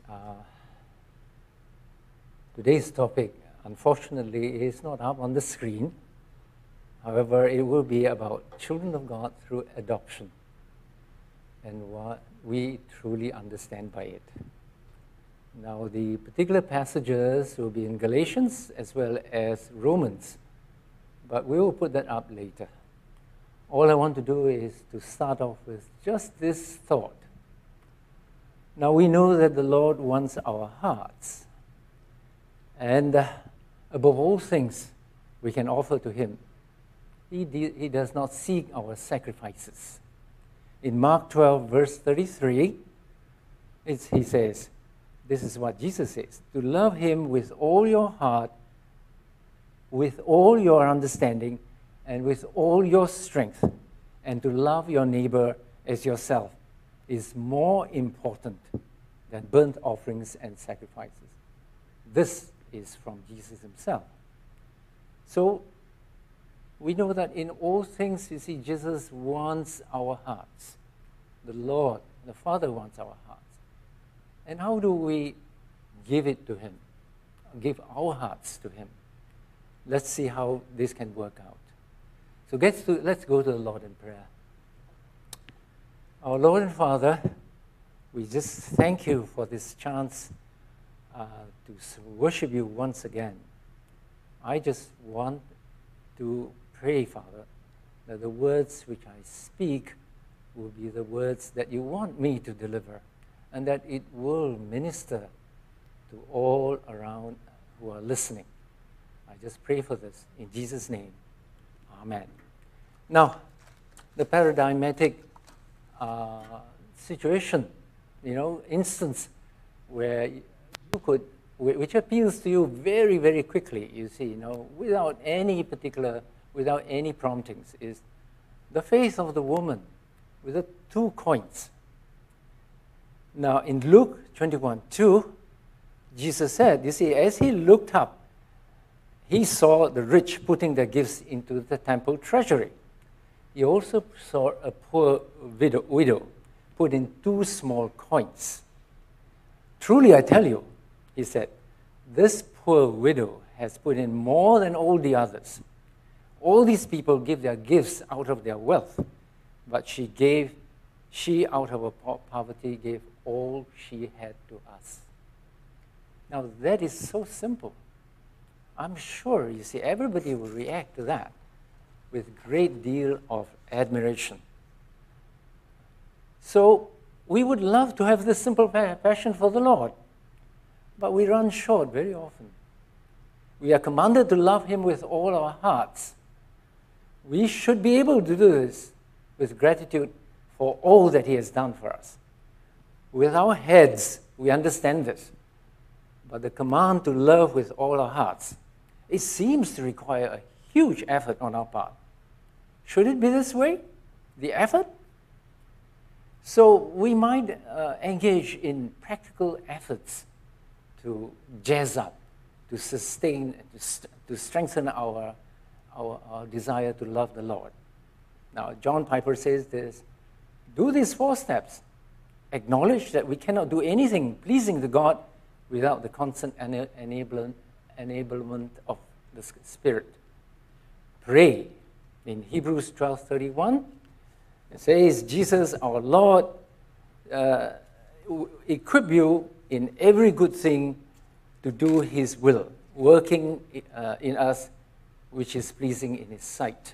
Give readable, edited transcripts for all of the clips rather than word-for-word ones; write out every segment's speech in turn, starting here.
Uh, Today's topic, unfortunately, is not up on the screen. However, it will be about children of God through adoption and what we truly understand by it. Now, the particular passages will be in Galatians as well as Romans, but we will put that up later. All I want to do is to start off with just this thought. Now, we know that the Lord wants our hearts. And above all things, we can offer to Him. He does not seek our sacrifices. In Mark 12, verse 33, he says, this is what Jesus says, to love Him with all your heart, with all your understanding, and with all your strength, and to love your neighbor as yourself is more important than burnt offerings and sacrifices. This is from Jesus Himself. So, we know that in all things, you see, Jesus wants our hearts. The Lord, the Father wants our hearts. And how do we give it to Him? Give our hearts to Him. Let's see how this can work out. So let's go to the Lord in prayer. Our Lord and Father, we just thank You for this chance to worship You once again. I just want to pray, Father, that the words which I speak will be the words that You want me to deliver, and that it will minister to all around who are listening. I just pray for this in Jesus' name. Amen. Now, the paradigmatic situation, instance where you could, which appeals to you very, very quickly, you see, without any promptings, is the face of the woman with the 2 coins. Now, in Luke 21:2, Jesus said, you see, as He looked up, He saw the rich putting their gifts into the temple treasury. He also saw a poor widow put in 2 small coins. Truly, I tell you, He said, this poor widow has put in more than all the others. All these people give their gifts out of their wealth, but she out of her poverty gave all she had to us. Now that is so simple. I'm sure, you see, everybody will react to that with great deal of admiration. So we would love to have this simple passion for the Lord, but we run short very often. We are commanded to love Him with all our hearts. We should be able to do this with gratitude for all that He has done for us. With our heads, we understand this. But the command to love with all our hearts, it seems to require a huge effort on our part. Should it be this way? The effort? So we might engage in practical efforts to jazz up, to sustain, to strengthen our desire to love the Lord. Now, John Piper says this, do these 4 steps. Acknowledge that we cannot do anything pleasing to God without the constant enablement of the Spirit. Pray. In Hebrews 12:31, it says, Jesus, our Lord, equip you in every good thing to do His will, working in us which is pleasing in His sight.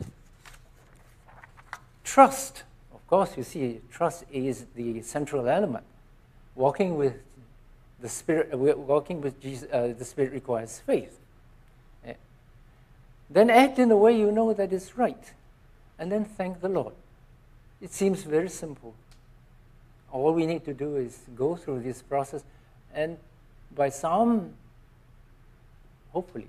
Trust. Of course, you see, trust is the central element. Walking with the Spirit, walking with Jesus, the Spirit requires faith. Then act in a way you know that is right, and then thank the Lord. It seems very simple. All we need to do is go through this process, and by some, hopefully,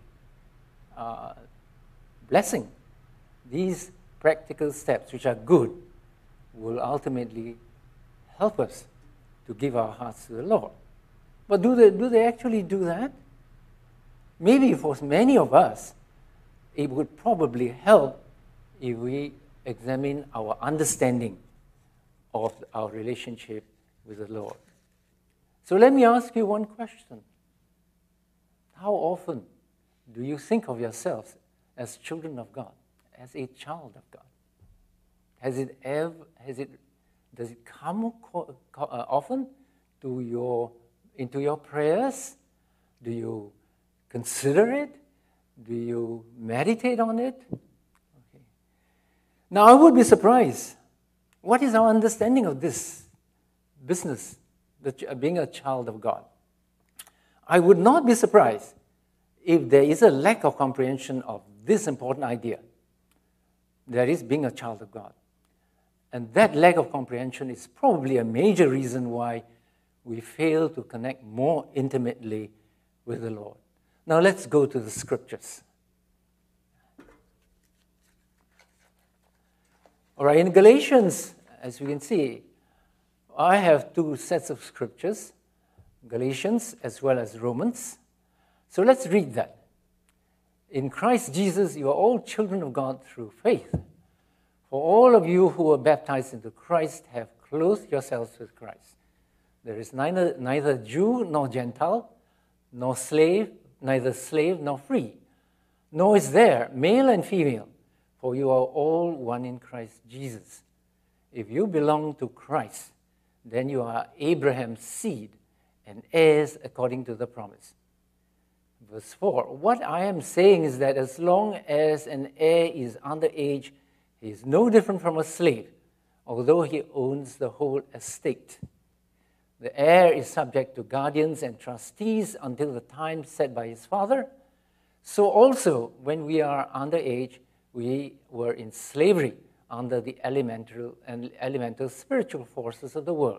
blessing, these practical steps, which are good, will ultimately help us to give our hearts to the Lord. But do they actually do that? Maybe for many of us, it would probably help if we examine our understanding of our relationship with the Lord. So let me ask you one question. How often do you think of yourselves as children of God, as a child of God? Does it come often into your prayers? Do you consider it? Do you meditate on it? Okay. Now, I would be surprised. What is our understanding of this business, being a child of God? I would not be surprised if there is a lack of comprehension of this important idea. That is, being a child of God. And that lack of comprehension is probably a major reason why we fail to connect more intimately with the Lord. Now let's go to the scriptures. All right, in Galatians, as we can see, I have two sets of scriptures, Galatians as well as Romans. So let's read that. In Christ Jesus, you are all children of God through faith. For all of you who were baptized into Christ have clothed yourselves with Christ. There is neither Jew nor Gentile, nor slave, neither slave nor free, nor is there male and female, for you are all one in Christ Jesus. If you belong to Christ, then you are Abraham's seed and heirs according to the promise. Verse 4, what I am saying is that as long as an heir is underage, he is no different from a slave, although he owns the whole estate. The heir is subject to guardians and trustees until the time set by his father. So also, when we are underage, we were in slavery under the elemental spiritual forces of the world.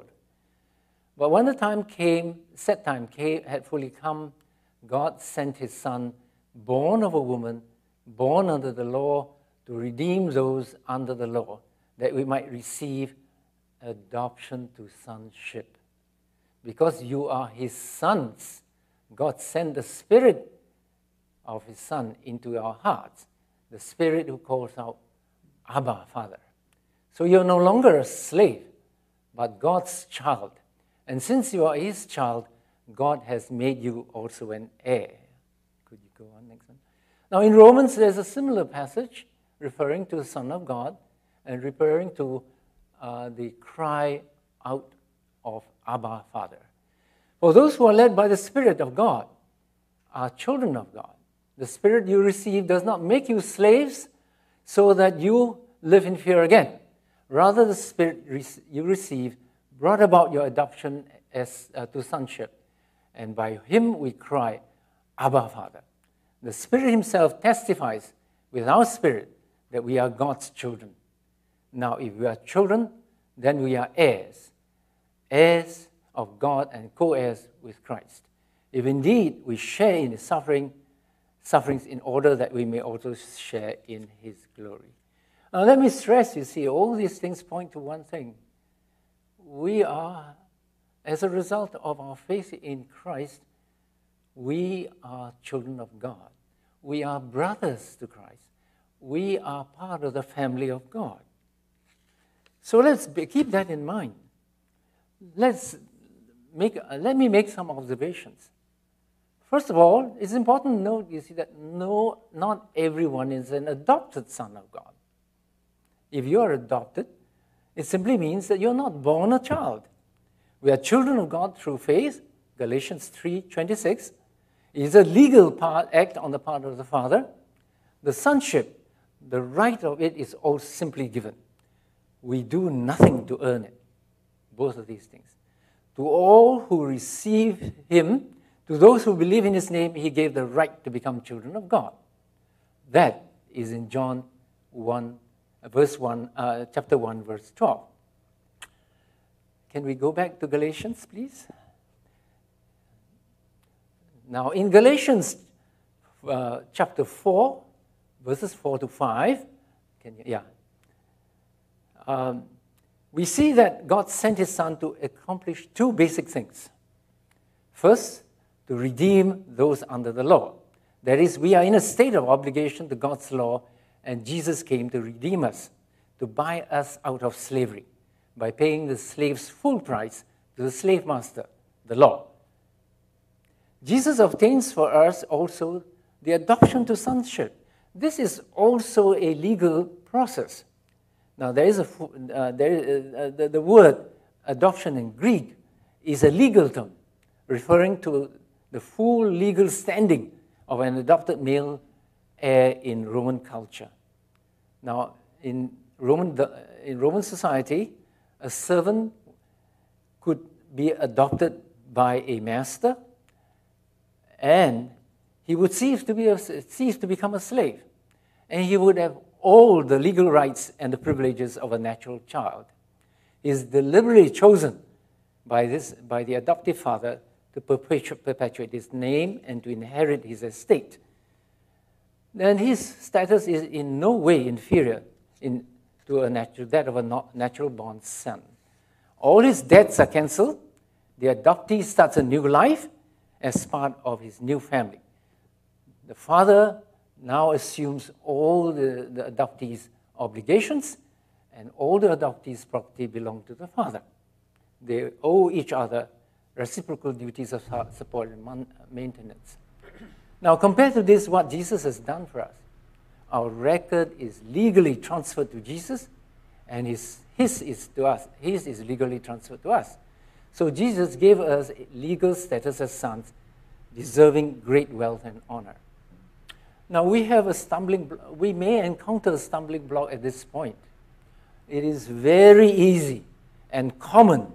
But when the set time had fully come, God sent his Son, born of a woman, born under the law, to redeem those under the law, that we might receive adoption to sonship. Because you are his sons, God sent the Spirit of his Son into our hearts, the Spirit who calls out, Abba, Father. So you're no longer a slave, but God's child. And since you are his child, God has made you also an heir. Could you go on next one? Now in Romans, there's a similar passage referring to the Son of God and referring to the cry out of Abba, Father. For those who are led by the Spirit of God are children of God. The Spirit you receive does not make you slaves so that you live in fear again. Rather, the Spirit you receive brought about your adoption to sonship. And by him we cry, Abba, Father. The Spirit himself testifies with our spirit that we are God's children. Now, if we are children, then we are heirs, heirs of God and co-heirs with Christ. If indeed we share in his sufferings in order that we may also share in his glory. Now, let me stress, you see, all these things point to one thing. We are, as a result of our faith in Christ, we are children of God. We are brothers to Christ. We are part of the family of God. So let's keep that in mind. Let me make some observations. First of all, it's important to note, you see, that not everyone is an adopted son of God. If you are adopted, it simply means that you're not born a child. We are children of God through faith, Galatians 3:26. It is a legal act on the part of the Father. The sonship, the right of it is all simply given. We do nothing to earn it. Both of these things. To all who receive him, to those who believe in his name, he gave the right to become children of God. That is in John 1, chapter 1, verse 12. Can we go back to Galatians, please? Now, in Galatians chapter 4, verses 4 to 5, we see that God sent his Son to accomplish two basic things. First, to redeem those under the law. That is, we are in a state of obligation to God's law, and Jesus came to redeem us, to buy us out of slavery by paying the slave's full price to the slave master, the law. Jesus obtains for us also the adoption to sonship. This is also a legal process. Now, the word adoption in Greek is a legal term, referring to the full legal standing of an adopted male heir in Roman culture. Now, in Roman society, a servant could be adopted by a master, and he would cease to become a slave, and he would have all the legal rights and the privileges of a natural child. He is deliberately chosen by the adoptive father to perpetuate his name and to inherit his estate. Then his status is in no way inferior to that of a natural-born son. All his debts are cancelled. The adoptee starts a new life as part of his new family. The father now assumes all the adoptee's obligations, and all the adoptee's property belong to the father. They owe each other reciprocal duties of support and maintenance. Now, compared to this, what Jesus has done for us, our record is legally transferred to Jesus, and his is to us. His is legally transferred to us. So Jesus gave us legal status as sons, deserving great wealth and honor. Now, we may encounter a stumbling block at this point. It is very easy and common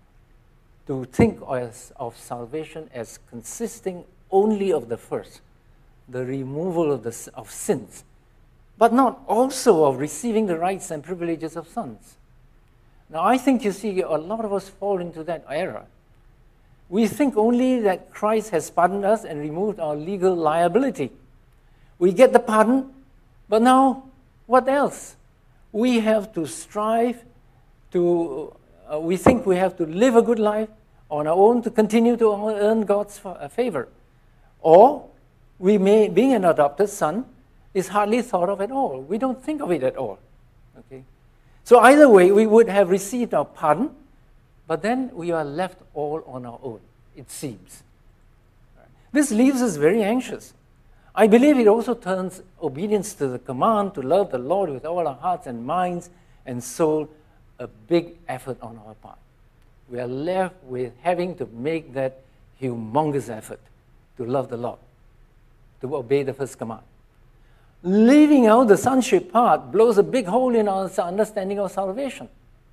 to think of salvation as consisting only of the first, the removal of sins, but not also of receiving the rights and privileges of sons. Now, I think you see a lot of us fall into that error. We think only that Christ has pardoned us and removed our legal liability. We get the pardon, but now what else? We have to strive to, we think we have to live a good life on our own to continue to earn God's favor. Or being an adopted son is hardly thought of at all. We don't think of it at all. Okay? So either way, we would have received our pardon, but then we are left all on our own, it seems. This leaves us very anxious. I believe it also turns obedience to the command to love the Lord with all our hearts and minds and soul a big effort on our part. We are left with having to make that humongous effort to love the Lord, to obey the first command. Leaving out the sonship part blows a big hole in our understanding of salvation.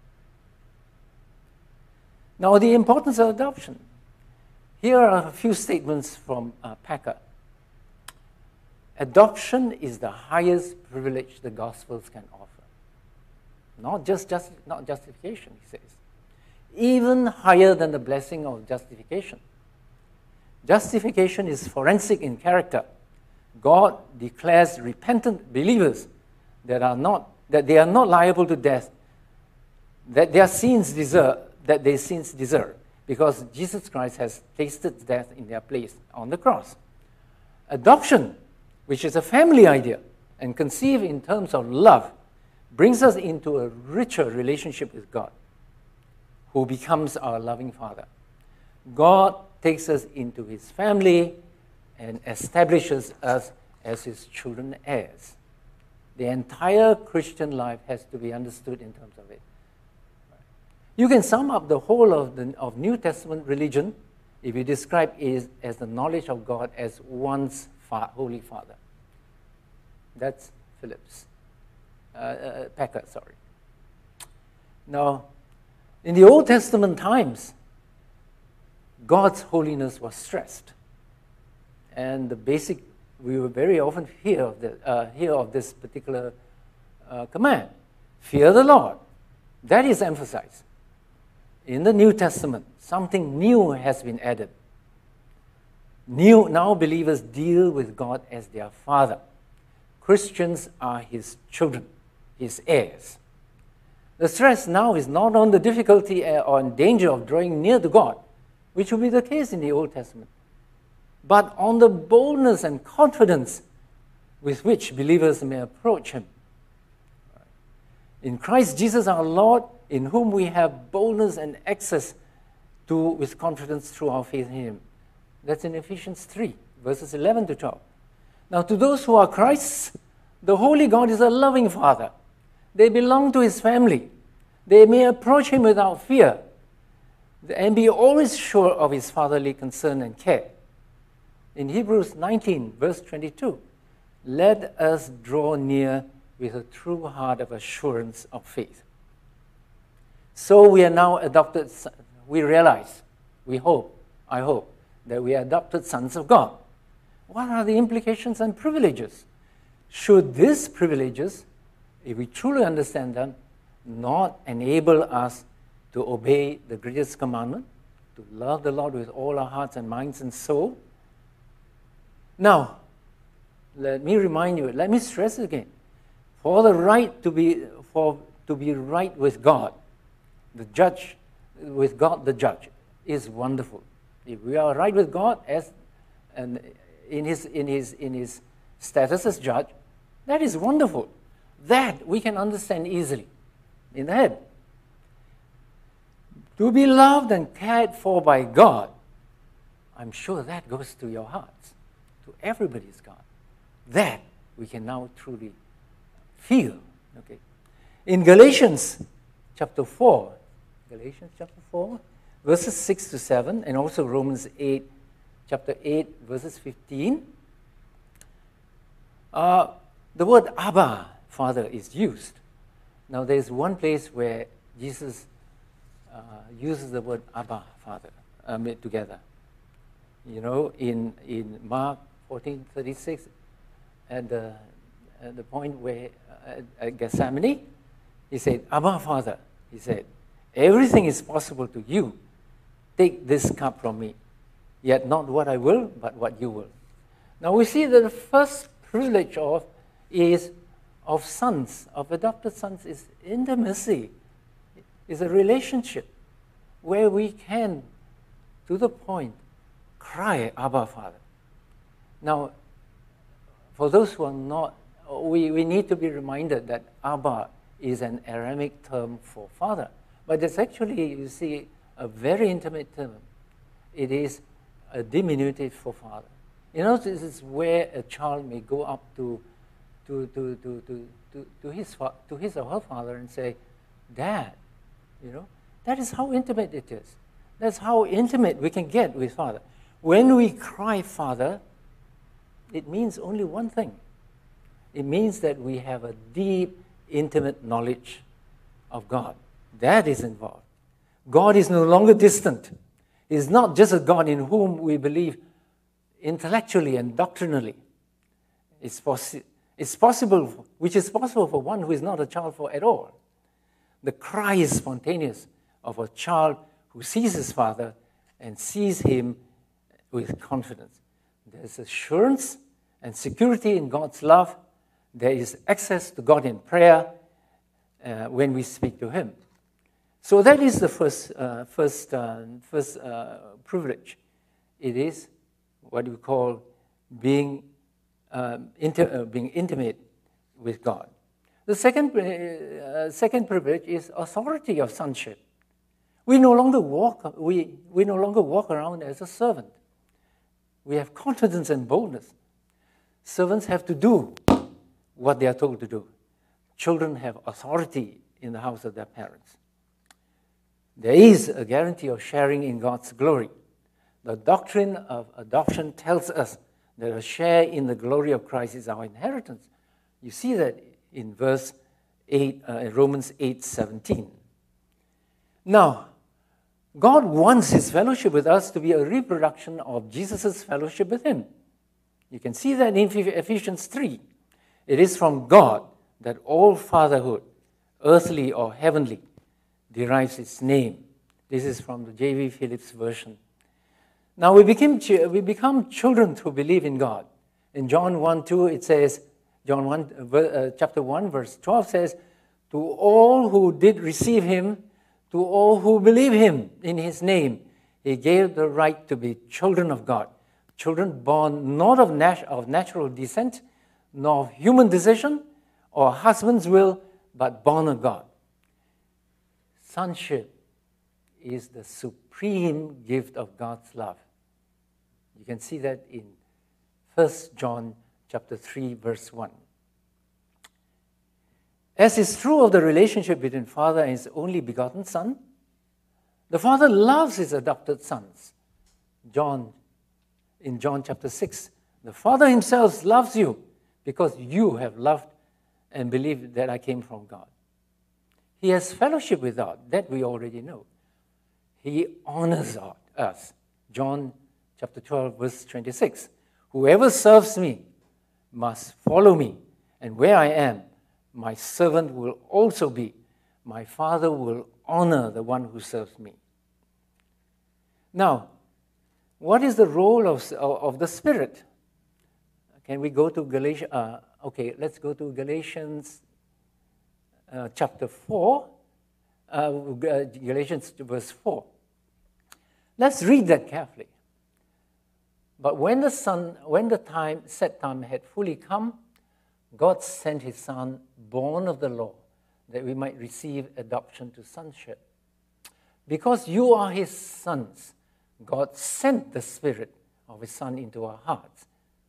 Now, the importance of adoption. Here are a few statements from Packer. Adoption is the highest privilege the Gospels can offer. Not justification, he says. Even higher than the blessing of justification. Justification is forensic in character. God declares repentant believers that they are not liable to death, that their sins deserve, because Jesus Christ has tasted death in their place on the cross. Adoption, which is a family idea and conceived in terms of love, brings us into a richer relationship with God, who becomes our loving Father. God takes us into his family and establishes us as his children heirs. The entire Christian life has to be understood in terms of it. You can sum up the whole of New Testament religion if you describe it as the knowledge of God as one's Holy Father. That's Packer. Now, in the Old Testament times, God's holiness was stressed. And we will very often hear of this particular command. Fear the Lord. That is emphasized. In the New Testament, something new has been added. Now believers deal with God as their Father. Christians are his children, his heirs. The stress now is not on the difficulty or danger of drawing near to God, which will be the case in the Old Testament, but on the boldness and confidence with which believers may approach him. In Christ Jesus our Lord, in whom we have boldness and access with confidence through our faith in him. That's in Ephesians 3, verses 11 to 12. Now, to those who are Christ's, the Holy God is a loving Father. They belong to his family. They may approach him without fear and be always sure of his fatherly concern and care. In Hebrews 19, verse 22, let us draw near with a true heart of assurance of faith. So we are now adopted, we realize, we hope, I hope, that we are adopted sons of God. What are the implications and privileges? Should these privileges, if we truly understand them, not enable us to obey the greatest commandment, to love the Lord with all our hearts and minds and soul? Now, let me remind you, let me stress again, for the right to be right with God, the judge, with God the judge, is wonderful. If we are right with God in his status as judge, that is wonderful. That we can understand easily in the head. To be loved and cared for by God, I'm sure that goes to your hearts, to everybody's God. That we can now truly feel. Okay. In Galatians chapter 4, verses 6 to 7, and also Romans 8, chapter 8, verses 15, the word Abba, Father, is used. Now, there's one place where Jesus uses the word Abba, Father, together. You know, in Mark 14:36, at the point where at Gethsemane, he said, Abba, Father, he said, everything is possible to you. Take this cup from me. Yet not what I will, but what you will. Now we see that the first privilege of sons, of adopted sons, is intimacy, is a relationship where we can, to the point, cry, Abba, Father. Now, for those who are not, we need to be reminded that Abba is an Aramaic term for father. But it's actually, you see, a very intimate term. It is a diminutive for father. You know, this is where a child may go up to his or her father and say, Dad, you know. That is how intimate it is. That's how intimate we can get with Father. When we cry, Father, it means only one thing. It means that we have a deep, intimate knowledge of God. That is involved. God is no longer distant. He is not just a God in whom we believe intellectually and doctrinally. It's possible, which is possible for one who is not a child at all. The cry is spontaneous of a child who sees his father and sees him with confidence. There's assurance and security in God's love. There is access to God in prayer when we speak to him. So that is the first privilege. It is what we call being intimate with God. The second privilege is authority of sonship. We no longer walk around as a servant. We have confidence and boldness. Servants have to do what they are told to do. Children have authority in the house of their parents. There is a guarantee of sharing in God's glory. The doctrine of adoption tells us that a share in the glory of Christ is our inheritance. You see that in verse 8, Romans 8:17. Now, God wants his fellowship with us to be a reproduction of Jesus' fellowship with him. You can see that in Ephesians 3. It is from God that all fatherhood, earthly or heavenly, derives its name. This is from the J.V. Phillips version. Now we become children who believe in God. In John 1:2 it says, chapter 1, verse 12 says, to all who did receive him, to all who believe him in his name, he gave the right to be children of God. Children born not of natural descent, nor of human decision or husband's will, but born of God. Sonship is the supreme supreme gift of God's love. You can see that in 1 John chapter 3, verse 1. As is true of the relationship between Father and His only begotten Son, the Father loves His adopted sons. In John chapter 6, the Father Himself loves you because you have loved and believed that I came from God. He has fellowship with God, that we already know. He honors us. John chapter 12, verse 26. Whoever serves me must follow me, and where I am, my servant will also be. My Father will honor the one who serves me. Now, what is the role of the Spirit? Can we go to Galatians? Let's go to Galatians chapter 4, Galatians verse 4. Let's read that carefully. But when the set time had fully come, God sent His Son, born of the law, that we might receive adoption to sonship. Because you are His sons, God sent the Spirit of His Son into our hearts.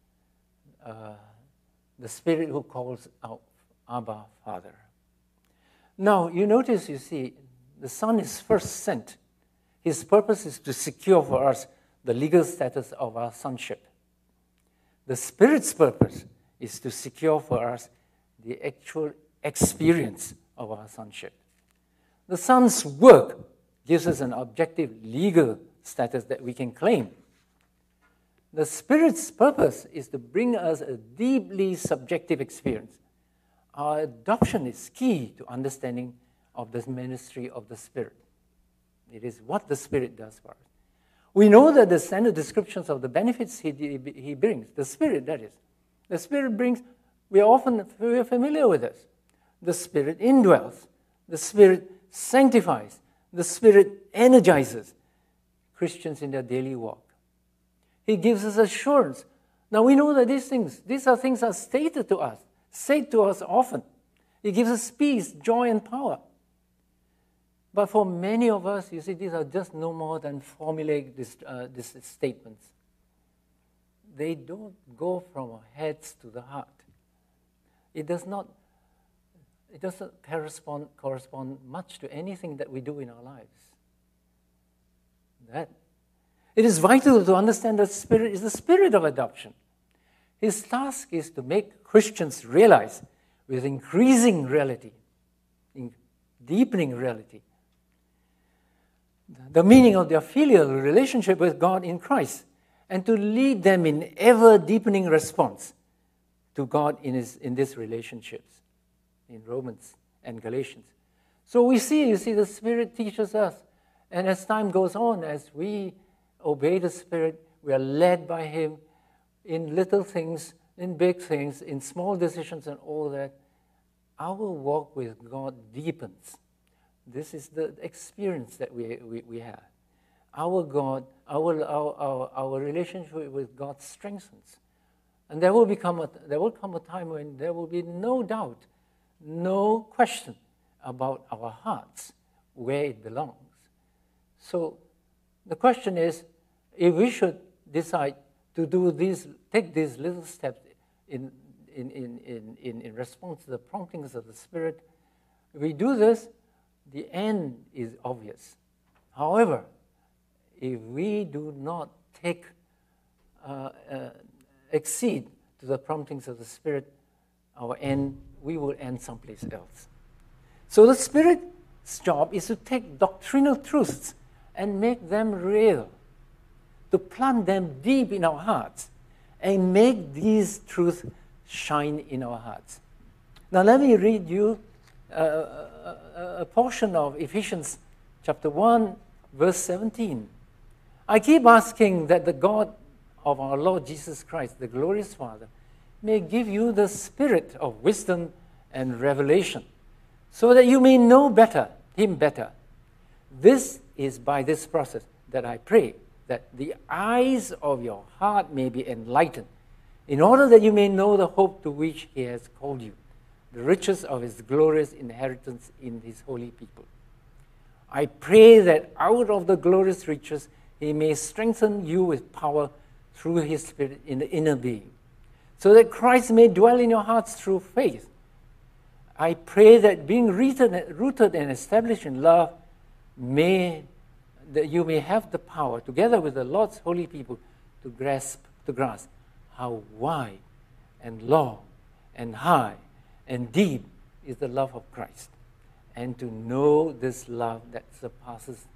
The Spirit who calls out, Abba, Father. Now, you see, the Son is first sent. His purpose is to secure for us the legal status of our sonship. The Spirit's purpose is to secure for us the actual experience of our sonship. The Son's work gives us an objective legal status that we can claim. The Spirit's purpose is to bring us a deeply subjective experience. Our adoption is key to understanding of the ministry of the Spirit. It is what the Spirit does for us. We know that the standard descriptions of the benefits He brings, the Spirit, that is. The Spirit brings, we are familiar with this. The Spirit indwells. The Spirit sanctifies. The Spirit energizes Christians in their daily walk. He gives us assurance. Now we know that these things are stated to us, said to us often. He gives us peace, joy, and power. But for many of us, you see, these are just no more than formulaic statements. They don't go from our heads to the heart. It doesn't correspond much to anything that we do in our lives. It is vital to understand that Spirit is the Spirit of adoption. His task is to make Christians realize with increasing reality, deepening reality, the meaning of their filial relationship with God in Christ, and to lead them in ever-deepening response to God in these relationships, in Romans and Galatians. So we see, the Spirit teaches us, and as time goes on, as we obey the Spirit, we are led by Him in little things, in big things, in small decisions and all that. Our walk with God deepens. This is the experience that we have. Our God, our relationship with God strengthens. And there will come a time when there will be no doubt, no question about our hearts, where it belongs. So the question is, if we should decide to take these little steps in response to the promptings of the Spirit, if we do this, the end is obvious. However, if we do not accede to the promptings of the Spirit, we will end someplace else. So the Spirit's job is to take doctrinal truths and make them real, to plant them deep in our hearts, and make these truths shine in our hearts. Now let me read you a portion of Ephesians chapter 1, verse 17. I keep asking that the God of our Lord Jesus Christ, the glorious Father, may give you the spirit of wisdom and revelation, so that you may know Him better. This is by this process that I pray that the eyes of your heart may be enlightened, in order that you may know the hope to which He has called you, the riches of His glorious inheritance in His holy people. I pray that out of the glorious riches he may strengthen you with power through his Spirit in the inner being, so that Christ may dwell in your hearts through faith. I pray that being rooted and established in love, that you may have the power, together with the Lord's holy people, to grasp how wide and long and high and deep is the love of Christ, and to know this love that surpasses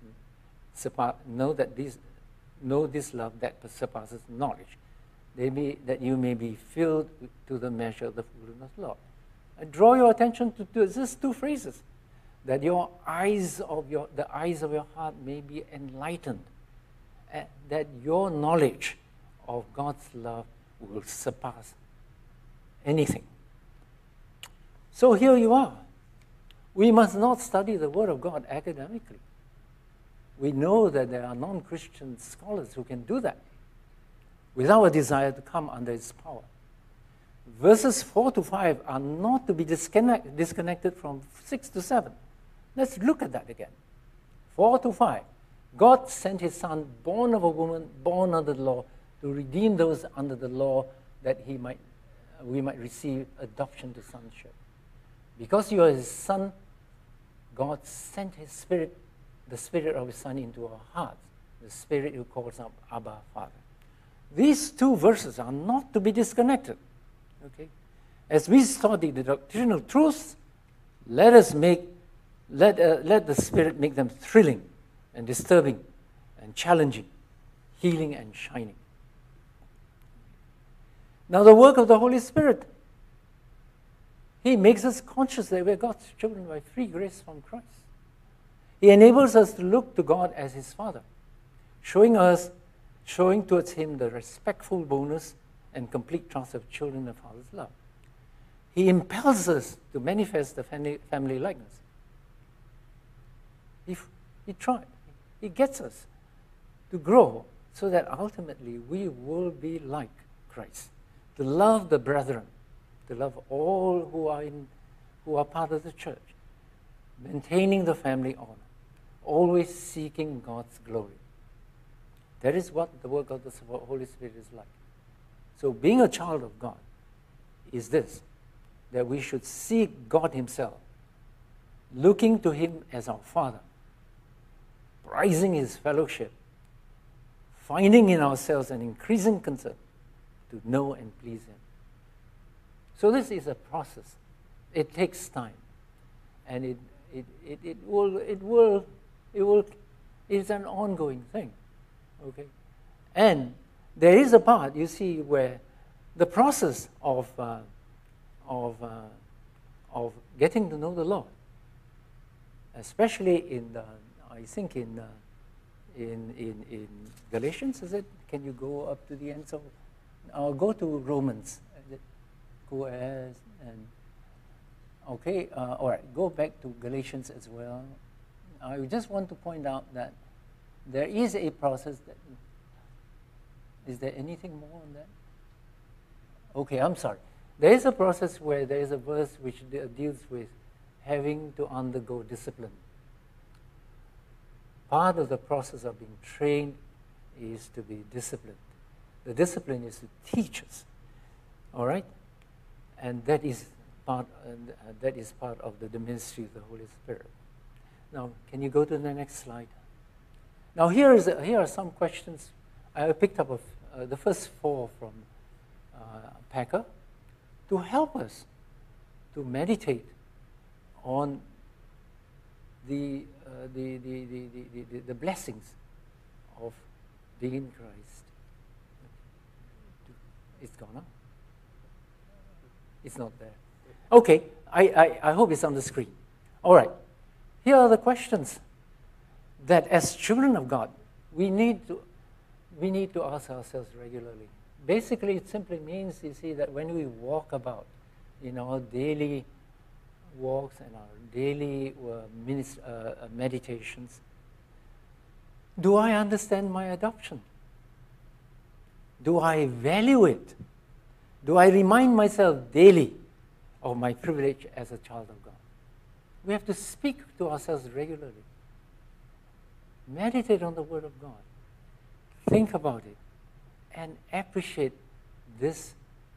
knowledge, that you may be filled to the measure of the fullness of the Lord. I draw your attention to just two phrases, that the eyes of your heart may be enlightened, that your knowledge of God's love will surpass anything. So here you are. We must not study the Word of God academically. We know that there are non-Christian scholars who can do that without a desire to come under its power. Verses 4 to 5 are not to be disconnected from 6 to 7. Let's look at that again. 4 to 5. God sent his Son, born of a woman, born under the law, to redeem those under the law, that we might receive adoption to sonship. Because you are his Son, God sent his Spirit, the Spirit of his Son, into our hearts, the Spirit who calls up Abba, Father. These two verses are not to be disconnected. Okay? As we study the doctrinal truths, let the Spirit make them thrilling and disturbing and challenging, healing and shining. Now, the work of the Holy Spirit, he makes us conscious that we're God's children by free grace from Christ. He enables us to look to God as his Father, showing towards him the respectful boldness and complete trust of children of Father's love. He impels us to manifest the family likeness. He tried. He gets us to grow so that ultimately we will be like Christ, to love the brethren, to love all who are part of the church, maintaining the family honor, always seeking God's glory. That is what the work of the Holy Spirit is like. So being a child of God is this, that we should seek God himself, looking to him as our Father, prizing his fellowship, finding in ourselves an increasing concern to know and please him. So this is a process. It takes time, and it's an ongoing thing. Okay, and there is a part, you see, where the process of getting to know the Lord, especially in Galatians, is it? Can you go up to the ends of? Go to Romans. Go as and okay. All right. Go back to Galatians as well. I just want to point out that there is a process that. Is there anything more on that? Okay, I'm sorry. There is a process where there is a verse which deals with having to undergo discipline. Part of the process of being trained is to be disciplined. The discipline is to teach us, all right? And that is part of the ministry of the Holy Spirit. Now, can you go to the next slide? Now, here are some questions. I picked up the first 4 from Packer to help us to meditate on the blessings of being in Christ. It's gone up. It's not there. Okay, I hope it's on the screen. All right. Here are the questions that as children of God, we need to ask ourselves regularly. Basically, it simply means, you see, that when we walk about in our daily walks and our daily meditations, do I understand my adoption? Do I value it? Do I remind myself daily of my privilege as a child of God? We have to speak to ourselves regularly. Meditate on the Word of God. Think about it and appreciate this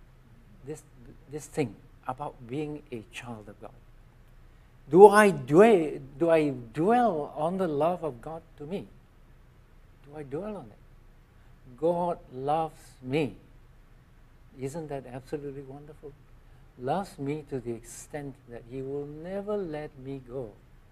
thing about being a child of God. Do I dwell on the love of God to me? Do I dwell on it? God loves me. Isn't that absolutely wonderful? Loves me to the extent that He will never let me go.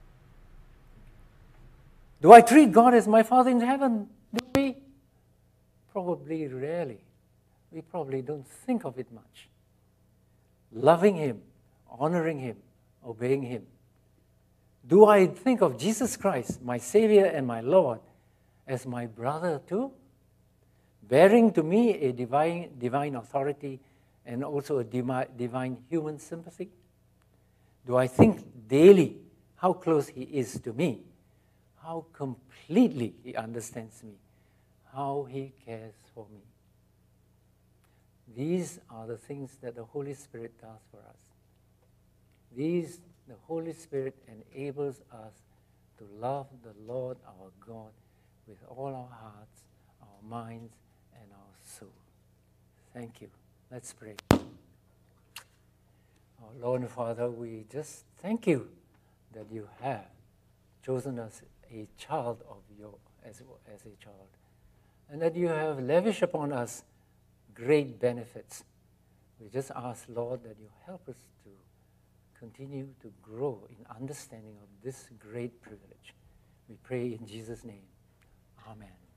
Do I treat God as my Father in heaven? Do we? Probably rarely. We probably don't think of it much. Loving Him, honoring Him, obeying Him. Do I think of Jesus Christ, my Savior and my Lord, as my brother too? Bearing to me a divine authority and also a divine human sympathy? Do I think daily how close He is to me, how completely He understands me, how He cares for me? These are the things that the Holy Spirit does for us. The Holy Spirit enables us to love the Lord our God with all our hearts, our minds, and our soul. Thank you. Let's pray. Our Lord and Father, we just thank you that you have chosen us a child of yours as a child, and that you have lavished upon us great benefits. We just ask, Lord, that you help us to continue to grow in understanding of this great privilege. We pray in Jesus' name. Amen.